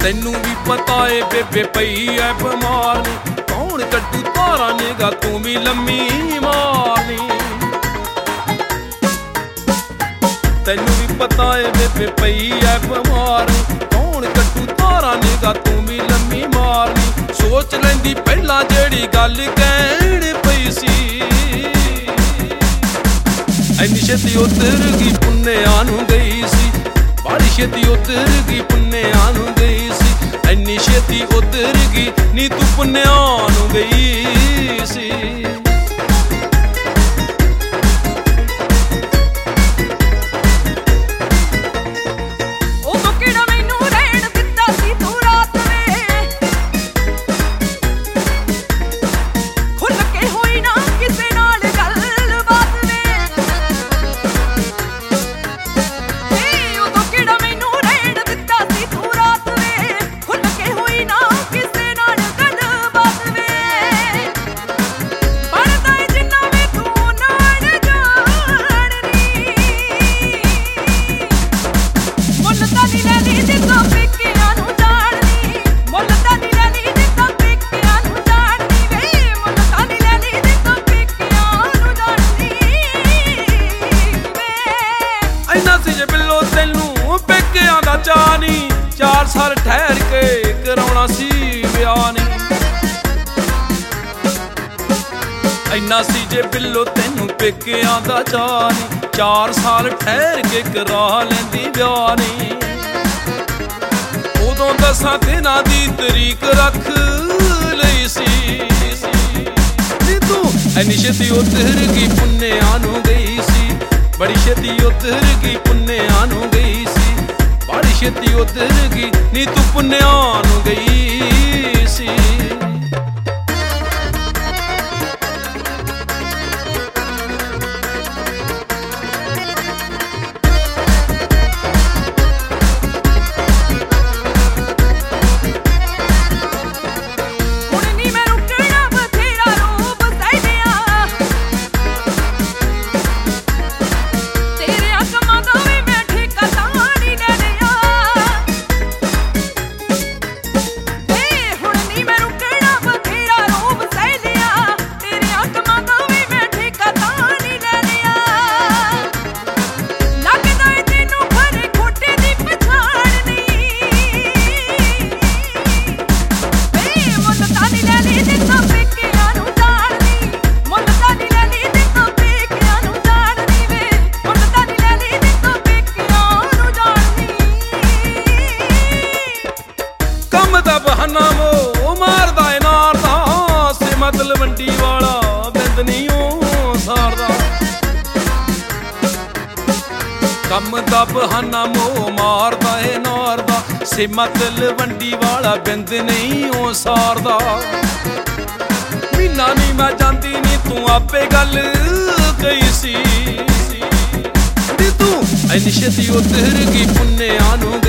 ਤੈਨੂੰ ਵੀ ਪਤਾ ਏ ਬੇਬੇ ਪਈ ਐ ਬਿਮਾਰ ਨੀ, ਕੌਣ ਕੱਢੂ ਤਾਰਾਂ ਨਿਗਾ ਤੂੰ ਵੀ ਲੰਮੀ ਮਾਰਨੀ। ਤੈਨੂੰ ਵੀ ਪਤਾ ਏ ਬੇਬੇ ਪਈ ਐ ਬਿਮਾਰ ਨੀ, ਕੌਣ ਕੱਢੂ ਤਾਰਾਂ ਨਿਗਾ ਤੂੰ ਵੀ ਲੰਮੀ ਮਾਰਨੀ। ਸੋਚ ਲੈਂਦੀ ਪਹਿਲਾਂ ਜਿਹੜੀ ਗੱਲ ਕਹਿਣ ਪਈ ਸੀ, ਐਨੀ ਛੇਤੀ ਉਤਰ ਗਈ ਪੁੰਨਿਆਂ ਨੂੰ ਗਈ ਸੀ, ਬੜੀ ਛੇਤੀ ਉਤਰ ਗਈ ਪੁੰਨਿਆਂ ਨੂੰ ਗਈ ਸੀ। ਐਨੀ ਛੇਤੀ ਉਤਰ ਗਈ ਨੀ ਤੂੰ ਪੁੰਨਿਆਂ ਨੂੰ ਗਈ ਸੀ। ਤੈਨੂੰ ਪੇਕਿਆਂ ਦਾ ਚਾਅ ਨੀ, 4 ਸਾਲ ਠਹਿਰ ਕੇ ਕਰਾਉਣਾ ਸੀ ਵਿਆਹ ਨੀ। ਇੰਨਾ ਸੀ ਜੇ ਬਿੱਲੋ ਤੈਨੂੰ ਪੇਕਿਆਂ ਦਾ ਚਾਅ ਨੀ, 4 ਸਾਲ ਠਹਿਰ ਕੇ ਕਰਾ ਲੈਂਦੀ ਵਿਆਹ ਨੀ। ਉਦੋਂ 10 ਦਿਨਾਂ ਦੀ ਤਰੀਕ ਰੱਖ ਲਈ ਸੀ ਨੀ ਤੂੰ। ਐਨੀ ਛੇਤੀ ਉਤਰ ਗਈ ਪੁੰਨਿਆਂ ਨੂੰ ਗਈ ਸੀ, ਬੜੀ ਛੇਤੀ ਉਤਰ ਗਈ ਪੁੰਨਿਆਂ ਨੂੰ ਗਈ ਸੀ, ਬੜੀ ਛੇਤੀ ਉਤਰ ਗਈ ਨੀ ਤੂੰ ਪੁੰਨਿਆਂ ਨੂੰ ਗਈ ਸੀ। ਬਹਾਨਾ ਮੋ ਮਾਰਦਾ ਏ ਨਾਰ ਦਾ, ਸਿਮਤ ਤਲਵੰਡੀ ਵਾਲਾ ਬਿੰਦ ਨੀ ਓ ਸਾਰਦਾ। ਕੰਮ ਦਾ ਬਹਾਨਾ ਮੋ ਮਾਰਦਾ ਏ ਨਾਰ ਦਾ, ਸਿਮਤ ਤਲਵੰਡੀ ਵਾਲਾ ਬਿੰਦ ਨਹੀਂ ਓ ਸਾਰਦਾ। ਮਹੀਨਾ ਨੀ ਮੈਂ ਜਾਂਦੀ ਨੀ ਤੂੰ ਆਪੇ ਗੱਲ ਕਹੀ ਸੀ ਨੀ ਤੂੰ। ਐਨੀ ਛੇਤੀ ਉਤਰ ਗਈ ਪੁੰਨਿਆਂ ਨੂੰ